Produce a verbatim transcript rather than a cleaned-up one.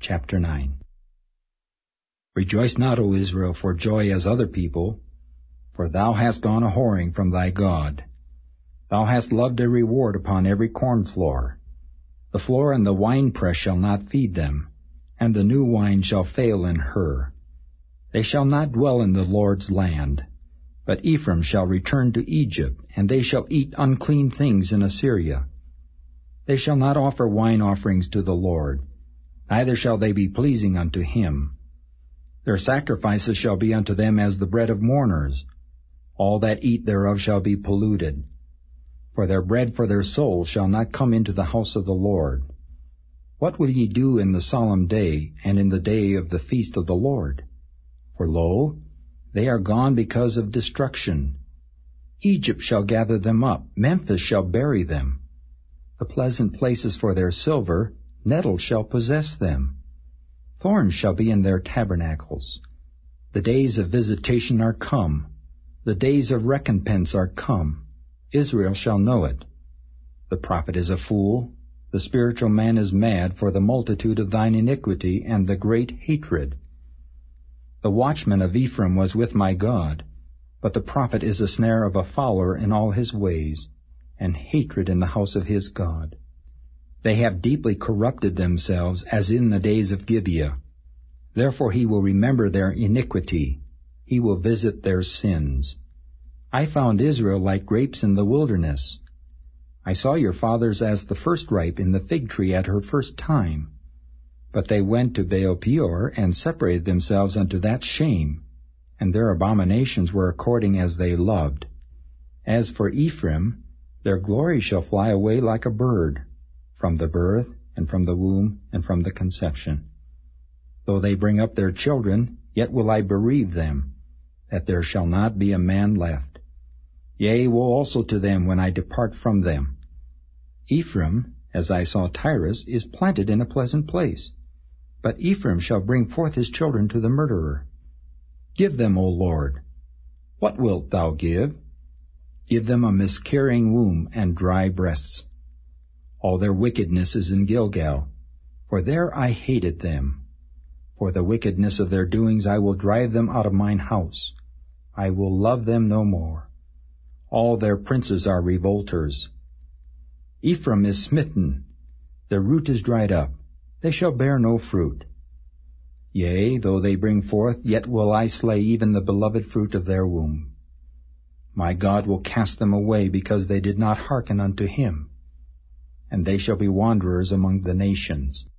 Chapter nine. Rejoice not, O Israel, for joy as other people, for thou hast gone a-whoring from thy God. Thou hast loved a reward upon every corn floor. The floor and the winepress shall not feed them, and the new wine shall fail in her. They shall not dwell in the Lord's land, but Ephraim shall return to Egypt, and they shall eat unclean things in Assyria. They shall not offer wine offerings to the Lord, neither shall they be pleasing unto him. Their sacrifices shall be unto them as the bread of mourners. All that eat thereof shall be polluted. For their bread for their souls shall not come into the house of the Lord. What will ye do in the solemn day, and in the day of the feast of the Lord? For lo, they are gone because of destruction. Egypt shall gather them up, Memphis shall bury them. The pleasant places for their silver, nettles shall possess them. Thorns shall be in their tabernacles. The days of visitation are come. The days of recompense are come. Israel shall know it. The prophet is a fool. The spiritual man is mad for the multitude of thine iniquity and the great hatred. The watchman of Ephraim was with my God, but the prophet is a snare of a fowler in all his ways, and hatred in the house of his God. They have deeply corrupted themselves as in the days of Gibeah. Therefore he will remember their iniquity. He will visit their sins. I found Israel like grapes in the wilderness. I saw your fathers as the first ripe in the fig tree at her first time. But they went to Baal-peor and separated themselves unto that shame, and their abominations were according as they loved. As for Ephraim, their glory shall fly away like a bird, from the birth, and from the womb, and from the conception. Though they bring up their children, yet will I bereave them, that there shall not be a man left. Yea, woe also to them when I depart from them. Ephraim, as I saw Tyrus, is planted in a pleasant place, but Ephraim shall bring forth his children to the murderer. Give them, O Lord. What wilt thou give? Give them a miscarrying womb and dry breasts. All their wickedness is in Gilgal, for there I hated them. For the wickedness of their doings I will drive them out of mine house. I will love them no more. All their princes are revolters. Ephraim is smitten, their root is dried up, they shall bear no fruit. Yea, though they bring forth, yet will I slay even the beloved fruit of their womb. My God will cast them away, because they did not hearken unto him, and they shall be wanderers among the nations.